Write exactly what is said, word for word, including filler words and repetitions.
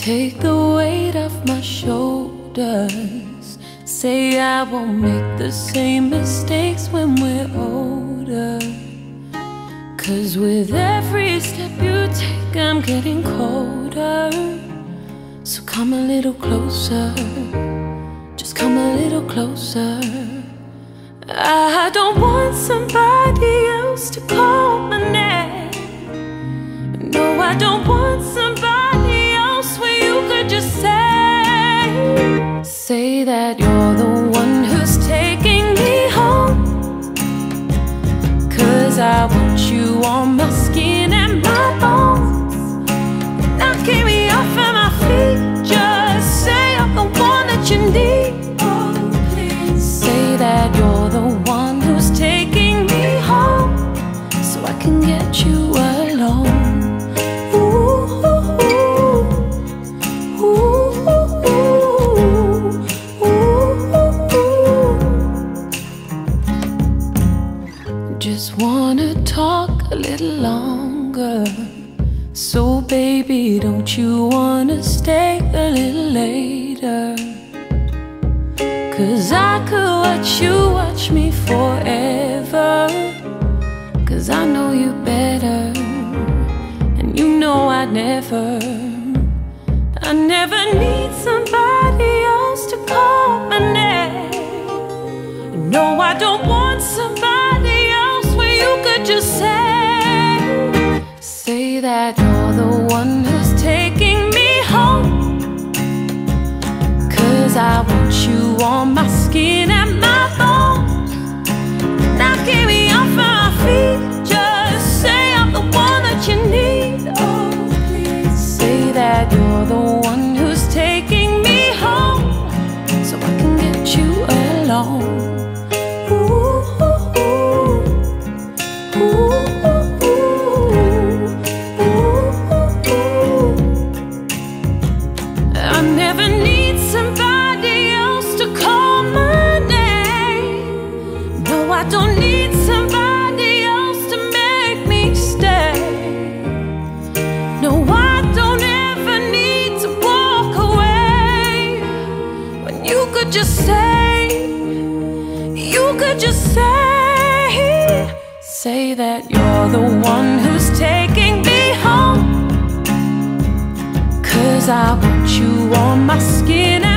Take the weight off my shoulders. Say I won't make the same mistakes when we're older. 'Cause with every step you take, I'm getting colder. So come a little closer, just come a little closer. I don't want somebody else to call my name. No, I don't want somebody else where you could just say, say that you're the one who's taking me home. 'Cause I want you on my skin and my bones. Knocking me off of my feet, just say I'm the one that you need. Oh, please say that you're the one who's taking me home, so I can get you alone. Just wanna talk a little longer. So baby, don't you wanna stay a little later? 'Cause I could watch you watch me forever. 'Cause I know you better, and you know I never I never need somebody else to call my name. No, I don't want somebody else where you could just say, say that you're the one who's taking me home. 'Cause I want you on my skin and my bones. Knocking me off my feet, just say I'm the one that you need. Oh, please say that you're the one who's taking me home, so I can get you alone. I never need somebody else to call my name. No, I don't need somebody else to make me stay. No, I don't ever need to walk away when you could just say, you could just say, say that you're the one who's taking me home. 'Cause I want you on my skin